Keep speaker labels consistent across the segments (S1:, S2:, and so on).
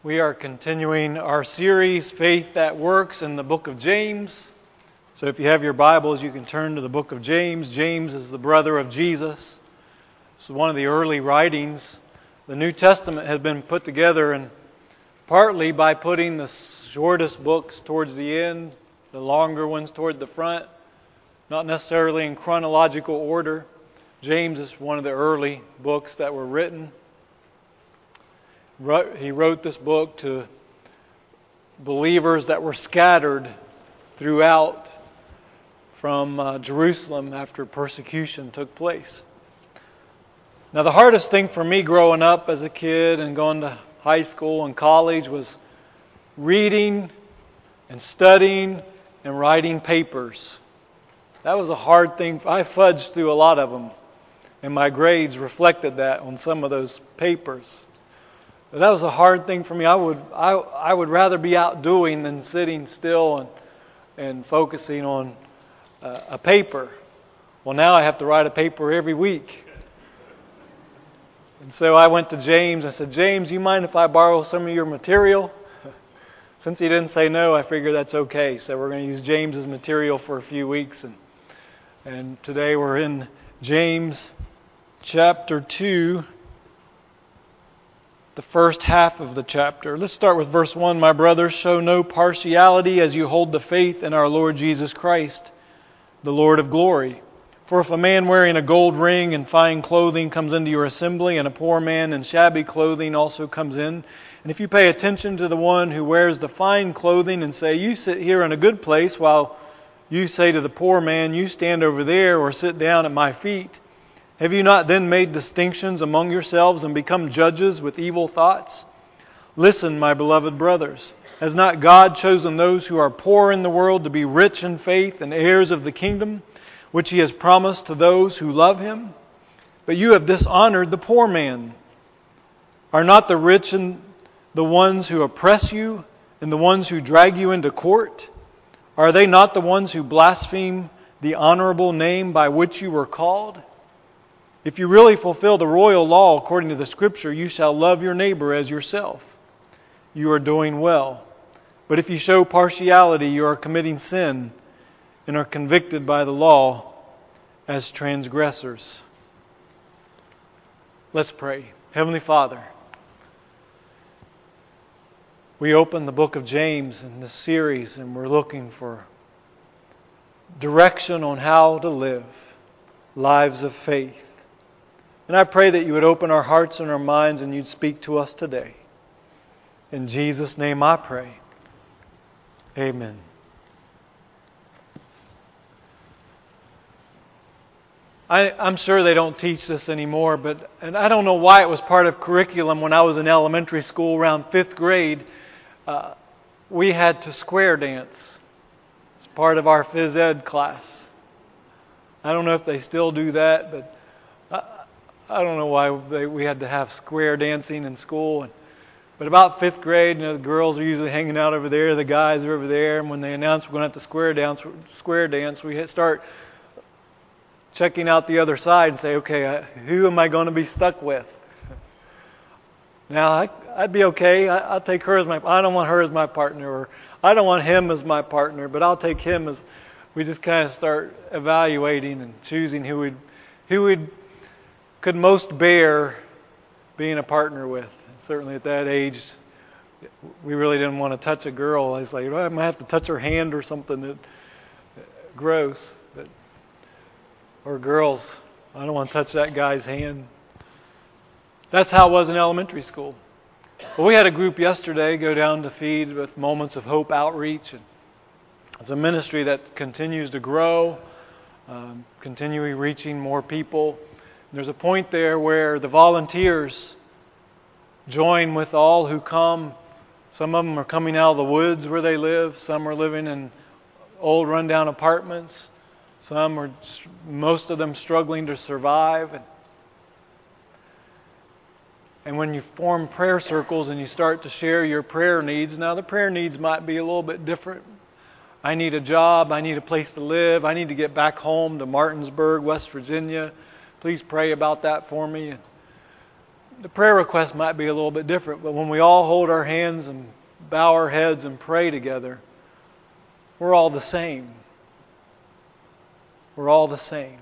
S1: We are continuing our series, Faith That Works, in the book of James. So if you have your Bibles, you can turn to the book of James. James is the brother of Jesus. It's one of the early writings. The New Testament has been put together and partly by putting the shortest books towards the end, the longer ones toward the front, not necessarily in chronological order. James is one of the early books that were written. He wrote this book to believers that were scattered throughout from Jerusalem after persecution took place. Now, the hardest thing for me growing up as a kid and going to high school and college was reading and studying and writing papers. That was a hard thing. I fudged through a lot of them, and my grades reflected that on some of those papers. But that was a hard thing for me. I would rather be out doing than sitting still and focusing on a paper. Well, now I have to write a paper every week. And so I went to James. I said, James, you mind if I borrow some of your material? Since he didn't say no, I figured that's okay. So we're going to use James's material for a few weeks. And today we're in James chapter 2. The first half of the chapter. Let's start with verse 1. My brothers, show no partiality as you hold the faith in our Lord Jesus Christ, the Lord of glory. For if a man wearing a gold ring and fine clothing comes into your assembly, and a poor man in shabby clothing also comes in, and if you pay attention to the one who wears the fine clothing and say, you sit here in a good place, while you say to the poor man, you stand over there or sit down at my feet, have you not then made distinctions among yourselves and become judges with evil thoughts? Listen, my beloved brothers, has not God chosen those who are poor in the world to be rich in faith and heirs of the kingdom, which He has promised to those who love Him? But you have dishonored the poor man. Are not the rich and the ones who oppress you and the ones who drag you into court? Are they not the ones who blaspheme the honorable name by which you were called? If you really fulfill the royal law according to the Scripture, you shall love your neighbor as yourself. You are doing well. But if you show partiality, you are committing sin and are convicted by the law as transgressors. Let's pray. Heavenly Father, we open the book of James in this series and we're looking for direction on how to live lives of faith. And I pray that you would open our hearts and our minds and you'd speak to us today. In Jesus' name I pray. Amen. I'm sure they don't teach this anymore, and I don't know why it was part of curriculum when I was in elementary school around 5th grade. We had to square dance. It's part of our phys ed class. I don't know if they still do that, but I don't know why we had to have square dancing in school. But about 5th grade, the girls are usually hanging out over there, the guys are over there, and when they announce we're going to have to square dance, we start checking out the other side and say, okay, who am I going to be stuck with? Now, I'd be okay. I'll take her as I don't want her as my partner, or I don't want him as my partner, but I'll take him as. We just kind of start evaluating and choosing who could most bear being a partner with. Certainly at that age, we really didn't want to touch a girl. I was like, I might have to touch her hand or something. Gross. Or girls, I don't want to touch that guy's hand. That's how it was in elementary school. Well, we had a group yesterday go down to feed with Moments of Hope Outreach. And it's a ministry that continues to grow, continuing reaching more people. There's a point there where the volunteers join with all who come. Some of them are coming out of the woods where they live. Some are living in old rundown apartments. Most of them struggling to survive. And when you form prayer circles and you start to share your prayer needs, now the prayer needs might be a little bit different. I need a job. I need a place to live. I need to get back home to Martinsburg, West Virginia. Please pray about that for me. The prayer request might be a little bit different, but when we all hold our hands and bow our heads and pray together, we're all the same. We're all the same.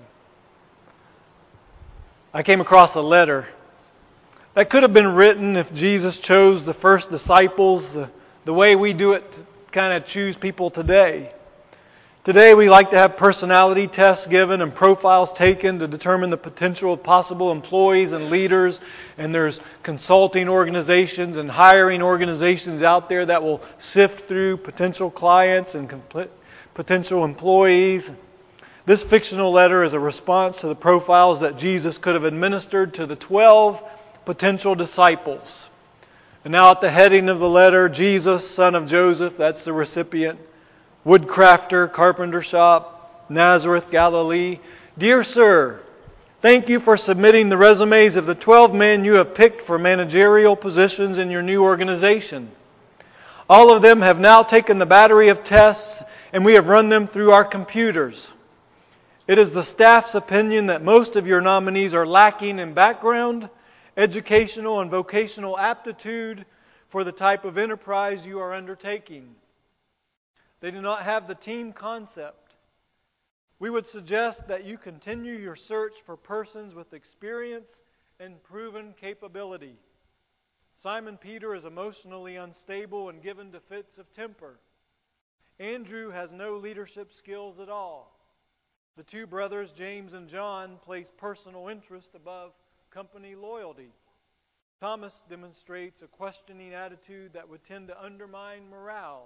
S1: I came across a letter that could have been written if Jesus chose the first disciples the way we do it to kind of choose people today. Today we like to have personality tests given and profiles taken to determine the potential of possible employees and leaders. And there's consulting organizations and hiring organizations out there that will sift through potential clients and potential employees. This fictional letter is a response to the profiles that Jesus could have administered to the 12 potential disciples. And now at the heading of the letter, Jesus, son of Joseph, that's the recipient. Woodcrafter, carpenter shop, Nazareth, Galilee. Dear Sir, thank you for submitting the resumes of the 12 men you have picked for managerial positions in your new organization. All of them have now taken the battery of tests, and we have run them through our computers. It is the staff's opinion that most of your nominees are lacking in background, educational, and vocational aptitude for the type of enterprise you are undertaking. They do not have the team concept. We would suggest that you continue your search for persons with experience and proven capability. Simon Peter is emotionally unstable and given to fits of temper. Andrew has no leadership skills at all. The two brothers, James and John, place personal interest above company loyalty. Thomas demonstrates a questioning attitude that would tend to undermine morale.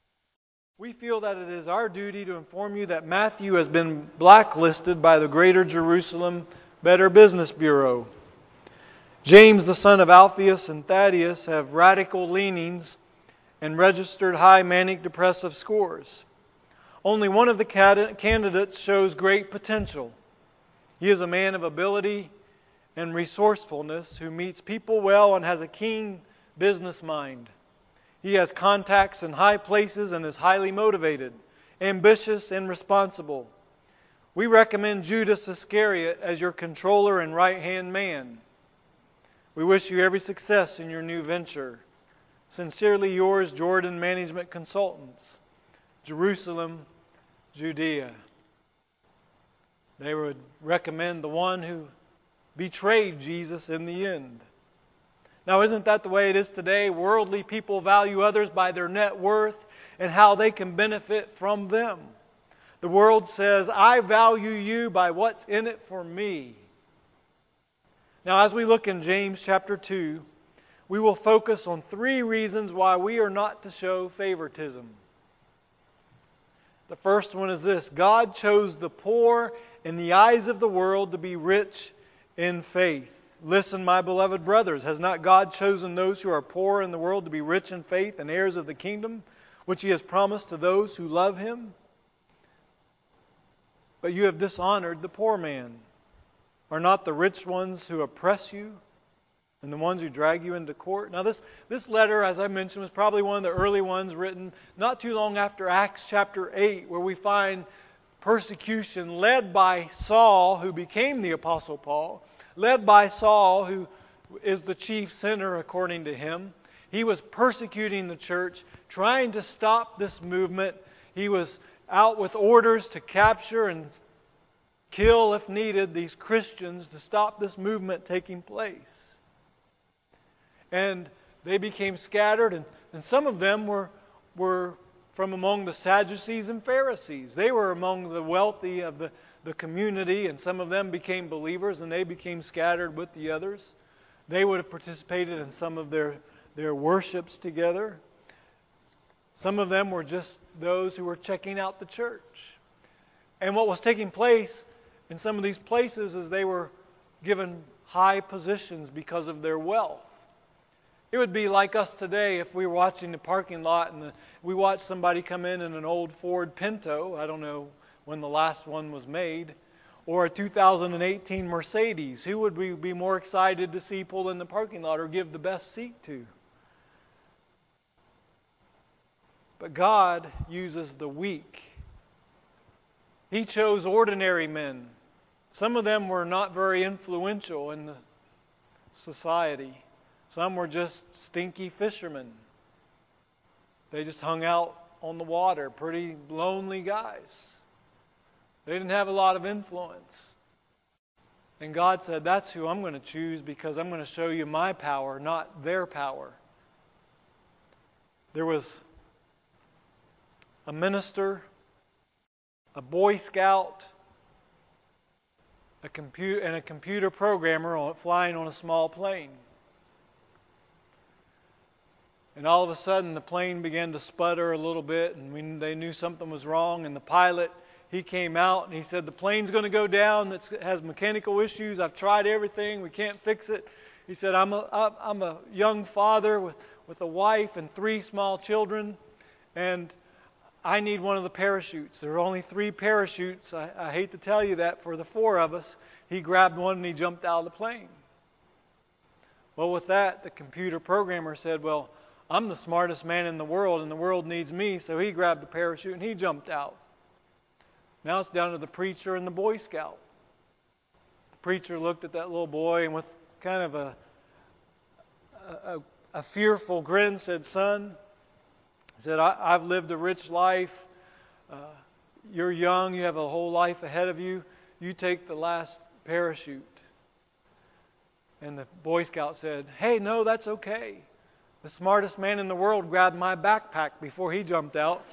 S1: We feel that it is our duty to inform you that Matthew has been blacklisted by the Greater Jerusalem Better Business Bureau. James, the son of Alphaeus and Thaddeus, have radical leanings and registered high manic depressive scores. Only one of the candidates shows great potential. He is a man of ability and resourcefulness who meets people well and has a keen business mind. He has contacts in high places and is highly motivated, ambitious, and responsible. We recommend Judas Iscariot as your controller and right-hand man. We wish you every success in your new venture. Sincerely yours, Jordan Management Consultants, Jerusalem, Judea. They would recommend the one who betrayed Jesus in the end. Now, isn't that the way it is today? Worldly people value others by their net worth and how they can benefit from them. The world says, I value you by what's in it for me. Now, as we look in James chapter 2, we will focus on 3 reasons why we are not to show favoritism. The first one is this: God chose the poor in the eyes of the world to be rich in faith. Listen, my beloved brothers, has not God chosen those who are poor in the world to be rich in faith and heirs of the kingdom, which He has promised to those who love Him? But you have dishonored the poor man. Are not the rich ones who oppress you and the ones who drag you into court? Now this letter, as I mentioned, was probably one of the early ones written not too long after Acts chapter 8, where we find persecution led by Saul, who became the Apostle Paul. Led by Saul, who is the chief sinner according to him. He was persecuting the church, trying to stop this movement. He was out with orders to capture and kill, if needed, these Christians to stop this movement taking place. And they became scattered, and some of them were from among the Sadducees and Pharisees. They were among the wealthy of the community, and some of them became believers, and they became scattered with the others. They would have participated in some of their worships together. Some of them were just those who were checking out the church. And what was taking place in some of these places is they were given high positions because of their wealth. It would be like us today if we were watching the parking lot and we watched somebody come in an old Ford Pinto. I don't know when the last one was made, or a 2018 Mercedes. Who would we be more excited to see pull in the parking lot or give the best seat to? But God uses the weak. He chose ordinary men. Some of them were not very influential in society. Some were just stinky fishermen. They just hung out on the water, pretty lonely guys. They didn't have a lot of influence. And God said, that's who I'm going to choose because I'm going to show you my power, not their power. There was a minister, a Boy Scout, a computer programmer flying on a small plane. And all of a sudden, the plane began to sputter a little bit, and they knew something was wrong. And the pilot, he came out, and he said, the plane's going to go down. It has mechanical issues. I've tried everything. We can't fix it. He said, I'm a young father with a wife and 3 small children, and I need one of the parachutes. There are only 3 parachutes. I hate to tell you that for the 4 of us. He grabbed one, and he jumped out of the plane. Well, with that, the computer programmer said, well, I'm the smartest man in the world, and the world needs me, so he grabbed the parachute and he jumped out. Now it's down to the preacher and the Boy Scout. The preacher looked at that little boy and with kind of a fearful grin said, son, he said, I've lived a rich life. You're young, you have a whole life ahead of you. You take the last parachute. And the Boy Scout said, hey, no, that's okay. The smartest man in the world grabbed my backpack before he jumped out.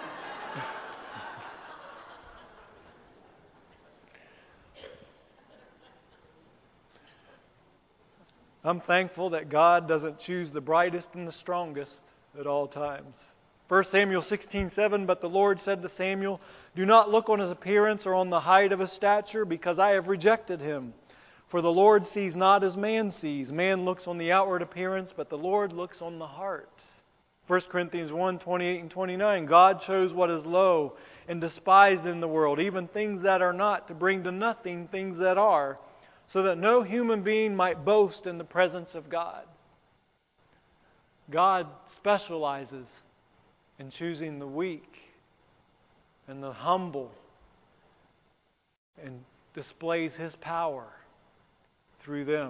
S1: I'm thankful that God doesn't choose the brightest and the strongest at all times. 1 Samuel 16:7, but the Lord said to Samuel, do not look on his appearance or on the height of his stature, because I have rejected him. For the Lord sees not as man sees. Man looks on the outward appearance, but the Lord looks on the heart. 1 Corinthians 1:28 and 29, God chose what is low and despised in the world, even things that are not, to bring to nothing things that are, so that no human being might boast in the presence of God. God specializes in choosing the weak and the humble and displays His power through them.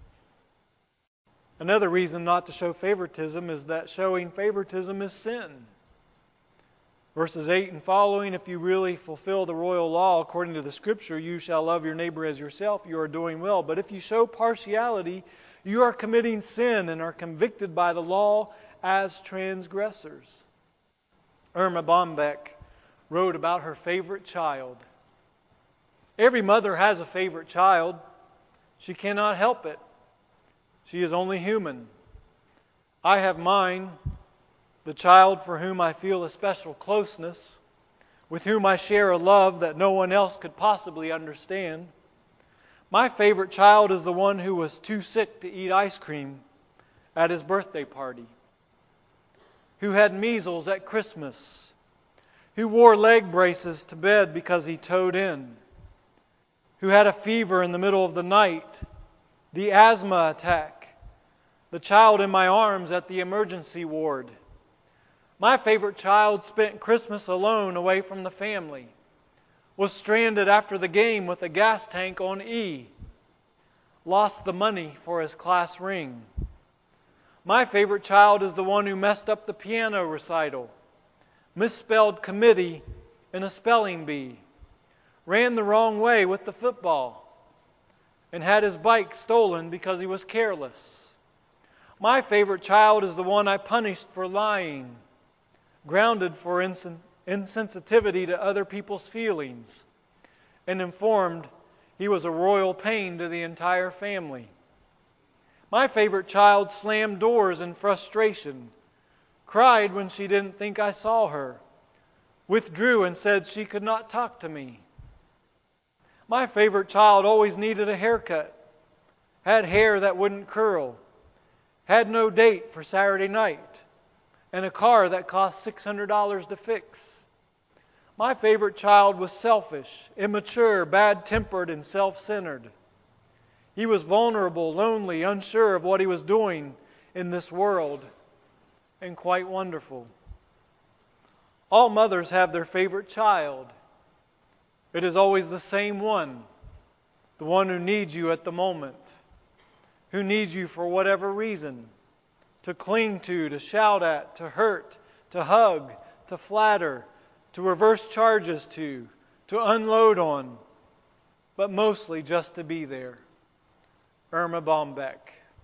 S1: Another reason not to show favoritism is that showing favoritism is sin. Verses 8 and following, if you really fulfill the royal law according to the Scripture, you shall love your neighbor as yourself, you are doing well. But if you show partiality, you are committing sin and are convicted by the law as transgressors. Irma Bombeck wrote about her favorite child. Every mother has a favorite child. She cannot help it. She is only human. I have mine, the child for whom I feel a special closeness, with whom I share a love that no one else could possibly understand. My favorite child is the one who was too sick to eat ice cream at his birthday party, who had measles at Christmas, who wore leg braces to bed because he toed in, who had a fever in the middle of the night, the asthma attack, the child in my arms at the emergency ward. My favorite child spent Christmas alone away from the family, was stranded after the game with a gas tank on E, lost the money for his class ring. My favorite child is the one who messed up the piano recital, misspelled committee in a spelling bee, ran the wrong way with the football, and had his bike stolen because he was careless. My favorite child is the one I punished for lying, grounded for insensitivity to other people's feelings, and informed he was a royal pain to the entire family. My favorite child slammed doors in frustration, cried when she didn't think I saw her, withdrew and said she could not talk to me. My favorite child always needed a haircut, had hair that wouldn't curl, had no date for Saturday night, and a car that cost $600 to fix. My favorite child was selfish, immature, bad-tempered, and self-centered. He was vulnerable, lonely, unsure of what he was doing in this world, and quite wonderful. All mothers have their favorite child. It is always the same one, the one who needs you at the moment, who needs you for whatever reason, to cling to shout at, to hurt, to hug, to flatter, to reverse charges to unload on, but mostly just to be there. Irma Bombeck.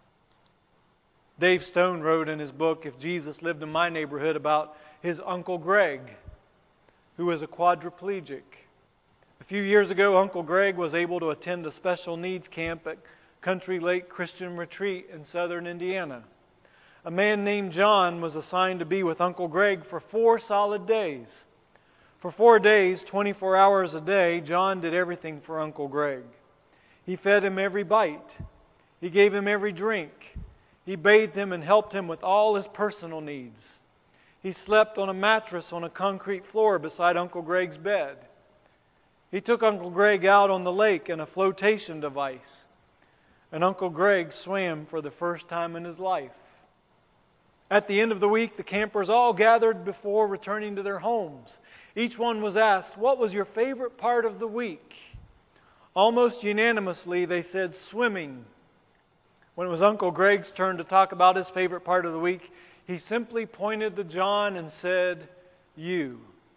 S1: Dave Stone wrote in his book, If Jesus Lived in My Neighborhood, about his Uncle Greg, who was a quadriplegic. A few years ago, Uncle Greg was able to attend a special needs camp at Country Lake Christian Retreat in southern Indiana. A man named John was assigned to be with Uncle Greg for 4 solid days. For 4 days, 24 hours a day, John did everything for Uncle Greg. He fed him every bite. He gave him every drink. He bathed him and helped him with all his personal needs. He slept on a mattress on a concrete floor beside Uncle Greg's bed. He took Uncle Greg out on the lake in a flotation device. And Uncle Greg swam for the first time in his life. At the end of the week, the campers all gathered before returning to their homes. Each one was asked, what was your favorite part of the week? Almost unanimously, they said swimming. When it was Uncle Greg's turn to talk about his favorite part of the week, he simply pointed to John and said, you.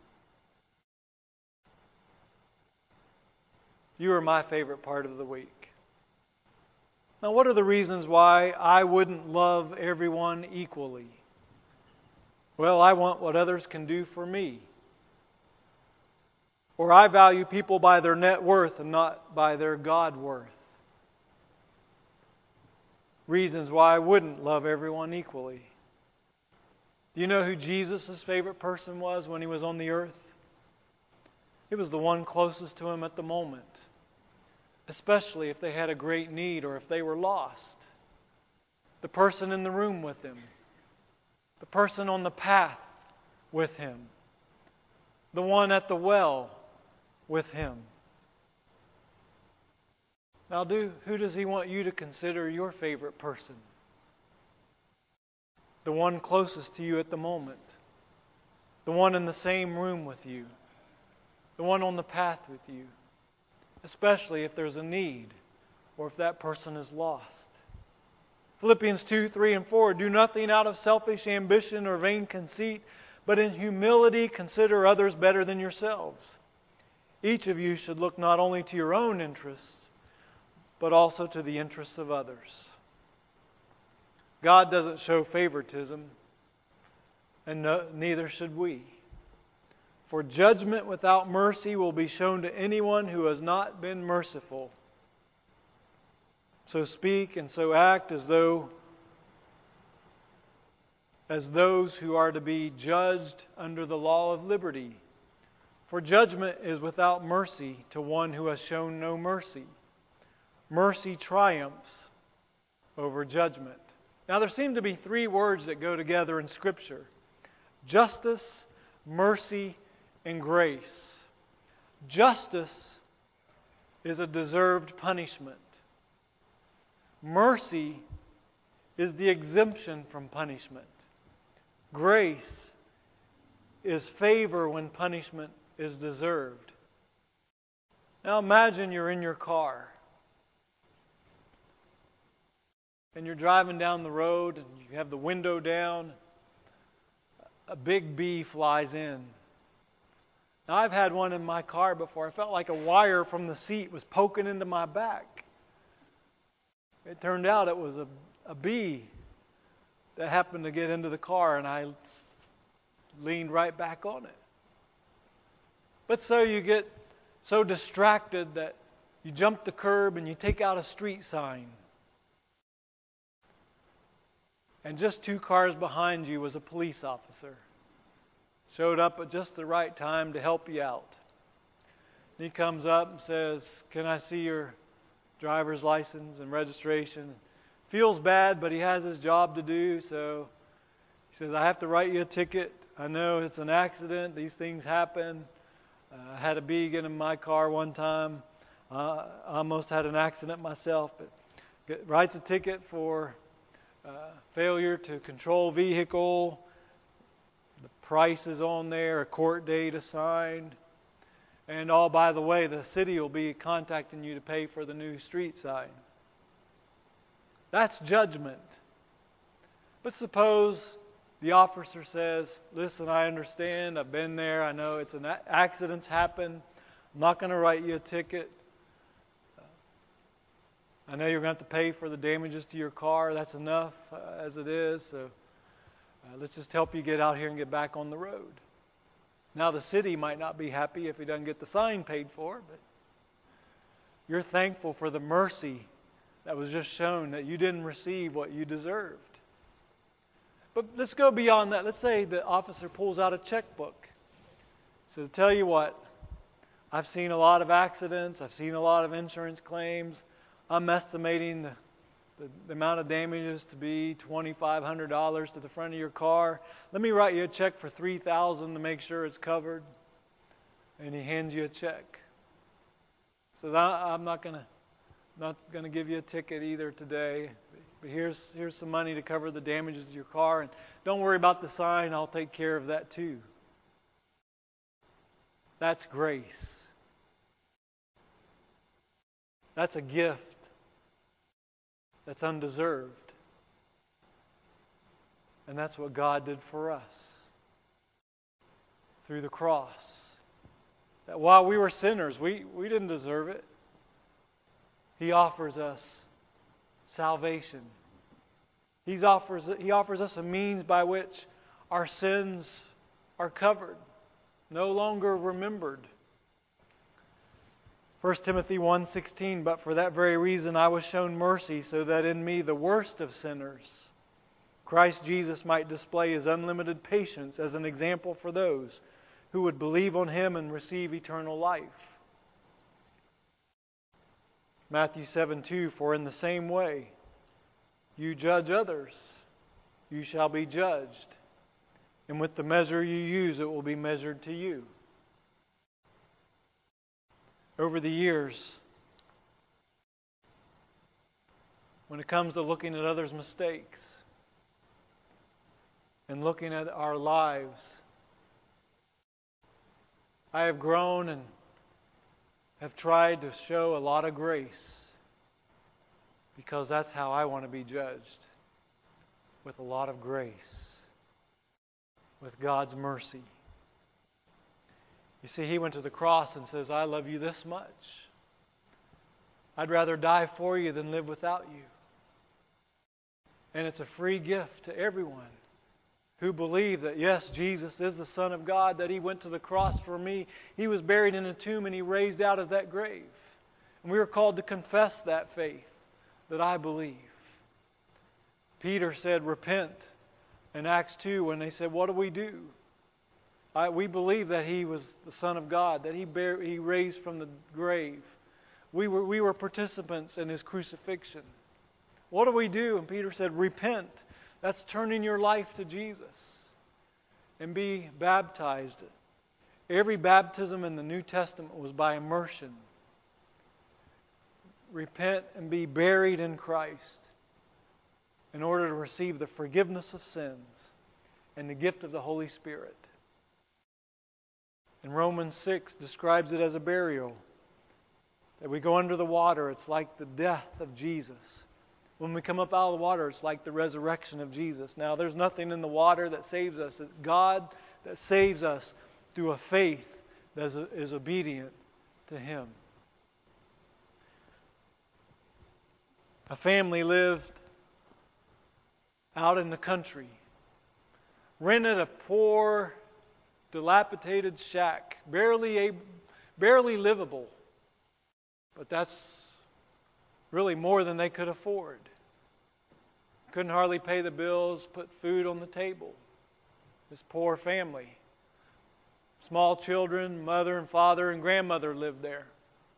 S1: You are my favorite part of the week. Now, what are the reasons why I wouldn't love everyone equally? Well, I want what others can do for me. Or I value people by their net worth and not by their God worth. Reasons why I wouldn't love everyone equally. Do you know who Jesus' favorite person was when he was on the earth? It was the one closest to him at the moment. Especially if they had a great need or if they were lost. The person in the room with him. The person on the path with him. The one at the well with him. Now, who does he want you to consider your favorite person? The one closest to you at the moment. The one in the same room with you. The one on the path with you. Especially if there's a need or if that person is lost. Philippians 2, 3, and 4, do nothing out of selfish ambition or vain conceit, but in humility consider others better than yourselves. Each of you should look not only to your own interests, but also to the interests of others. God doesn't show favoritism, and neither should we. For judgment without mercy will be shown to anyone who has not been merciful. So speak and so act as those who are to be judged under the law of liberty. For judgment is without mercy to one who has shown no mercy. Mercy triumphs over judgment. Now there seem to be 3 words that go together in Scripture. Justice, mercy, and grace. Justice is a deserved punishment. Mercy is the exemption from punishment. Grace is favor when punishment is deserved. Now imagine you're in your car and you're driving down the road and you have the window down. A big bee flies in. Now, I've had one in my car before. I felt like a wire from the seat was poking into my back. It turned out it was a bee that happened to get into the car, and I leaned right back on it. But so you get so distracted that you jump the curb and you take out a street sign. And just 2 cars behind you was a police officer. Showed up at just the right time to help you out. And he comes up and says, can I see your driver's license and registration? Feels bad, but he has his job to do, so he says, I have to write you a ticket. I know it's an accident. These things happen. I had a bee get in my car one time. I almost had an accident myself, but writes a ticket for failure to control vehicle. The price is on there, a court date assigned. And by the way, the city will be contacting you to pay for the new street sign. That's judgment. But suppose the officer says, listen, I understand, I've been there, I know accidents happen, I'm not going to write you a ticket. I know you're going to have to pay for the damages to your car, that's enough as it is, so let's just help you get out here and get back on the road. Now the city might not be happy if he doesn't get the sign paid for, but you're thankful for the mercy that was just shown, that you didn't receive what you deserved. But let's go beyond that. Let's say the officer pulls out a checkbook. Says, tell you what, I've seen a lot of accidents. I've seen a lot of insurance claims. I'm estimating the amount of damages to be $2,500 to the front of your car. Let me write you a check for $3,000 to make sure it's covered. And he hands you a check. Says, I'm not going to give you a ticket either today. But here's some money to cover the damages to your car. And don't worry about the sign. I'll take care of that too. That's grace. That's a gift that's undeserved. And that's what God did for us through the cross. That while we were sinners, we didn't deserve it. He offers us salvation. He offers us a means by which our sins are covered, no longer remembered. 1 Timothy 1:16, but for that very reason I was shown mercy, so that in me, the worst of sinners, Christ Jesus might display His unlimited patience as an example for those who would believe on Him and receive eternal life. Matthew 7:2, for in the same way you judge others, you shall be judged. And with the measure you use, it will be measured to you. Over the years, when it comes to looking at others' mistakes and looking at our lives, I have grown and have tried to show a lot of grace, because that's how I want to be judged, with a lot of grace, with God's mercy. You see, He went to the cross and says, I love you this much. I'd rather die for you than live without you. And it's a free gift to everyone who believe that, yes, Jesus is the Son of God, that He went to the cross for me. He was buried in a tomb and He raised out of that grave. And we are called to confess that faith that I believe. Peter said, repent in Acts 2 when they said, what do we do? We believe that He was the Son of God, that He raised from the grave. We were participants in His crucifixion. What do we do? And Peter said, repent. That's turning your life to Jesus. And be baptized. Every baptism in the New Testament was by immersion. Repent and be buried in Christ in order to receive the forgiveness of sins and the gift of the Holy Spirit. And Romans 6 describes it as a burial. That we go under the water, it's like the death of Jesus. When we come up out of the water, it's like the resurrection of Jesus. Now, there's nothing in the water that saves us. It's God that saves us through a faith that is obedient to Him. A family lived out in the country, rented a poor, dilapidated shack, barely livable. But that's really more than they could afford. Couldn't hardly pay the bills, put food on the table. This poor family. Small children, mother and father and grandmother lived there.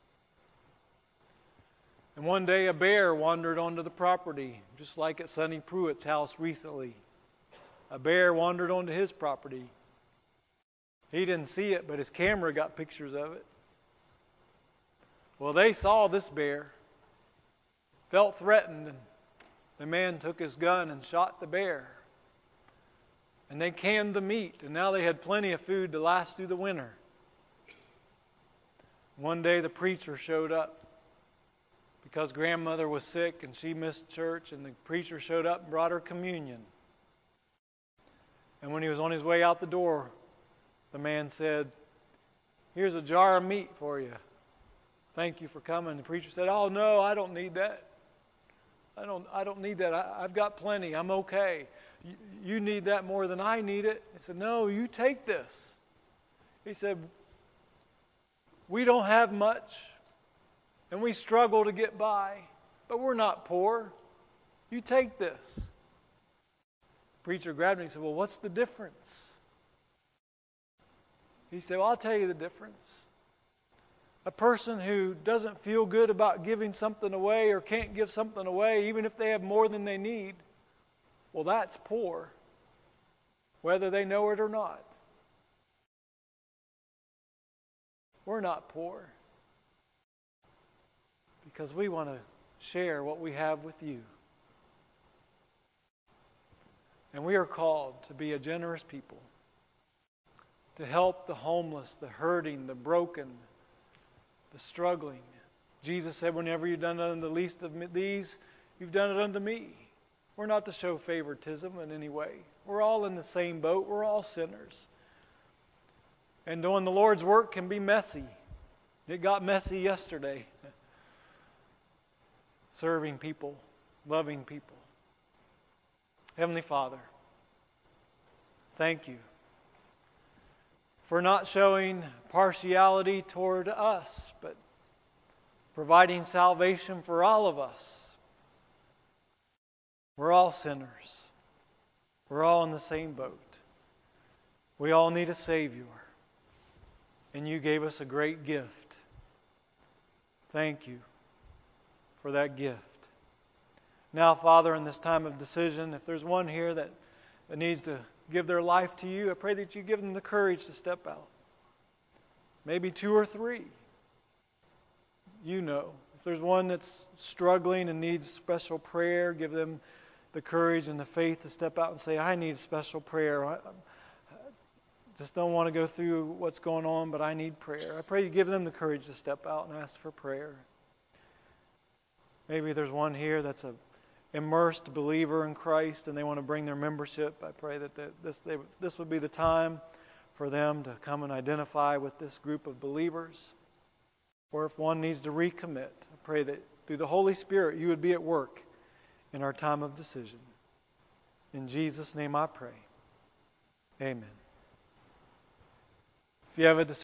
S1: And one day a bear wandered onto the property, just like at Sonny Pruitt's house recently. A bear wandered onto his property. He didn't see it, but his camera got pictures of it. Well, they saw this bear, felt threatened, and the man took his gun and shot the bear. And they canned the meat, and now they had plenty of food to last through the winter. One day the preacher showed up because grandmother was sick and she missed church, and the preacher showed up and brought her communion. And when he was on his way out the door, the man said, "Here's a jar of meat for you. Thank you for coming." The preacher said, "Oh no, I don't need that. I don't need that. I've got plenty. I'm okay. You need that more than I need it." He said, "No, you take this." He said, "We don't have much, and we struggle to get by, but we're not poor. You take this." The preacher grabbed me and said, "Well, what's the difference?" He said, "Well, I'll tell you the difference. A person who doesn't feel good about giving something away or can't give something away, even if they have more than they need, well, that's poor, whether they know it or not. We're not poor because we want to share what we have with you. And we are called to be a generous people, to help the homeless, the hurting, the broken, the struggling. Jesus said, "Whenever you've done it unto the least of these, you've done it unto me." We're not to show favoritism in any way. We're all in the same boat. We're all sinners. And doing the Lord's work can be messy. It got messy yesterday. Serving people, loving people. Heavenly Father, thank you for not showing partiality toward us, but providing salvation for all of us. We're all sinners. We're all in the same boat. We all need a Savior. And you gave us a great gift. Thank you for that gift. Now, Father, in this time of decision, if there's one here that needs to give their life to you, I pray that you give them the courage to step out. Maybe 2 or 3. You know. If there's one that's struggling and needs special prayer, give them the courage and the faith to step out and say, "I need special prayer. I just don't want to go through what's going on, but I need prayer." I pray you give them the courage to step out and ask for prayer. Maybe there's one here that's a immersed believer in Christ and they want to bring their membership. I pray that this would be the time for them to come and identify with this group of believers. Or if one needs to recommit, I pray that through the Holy Spirit you would be at work in our time of decision. In Jesus' name I pray. Amen. If you have a decision,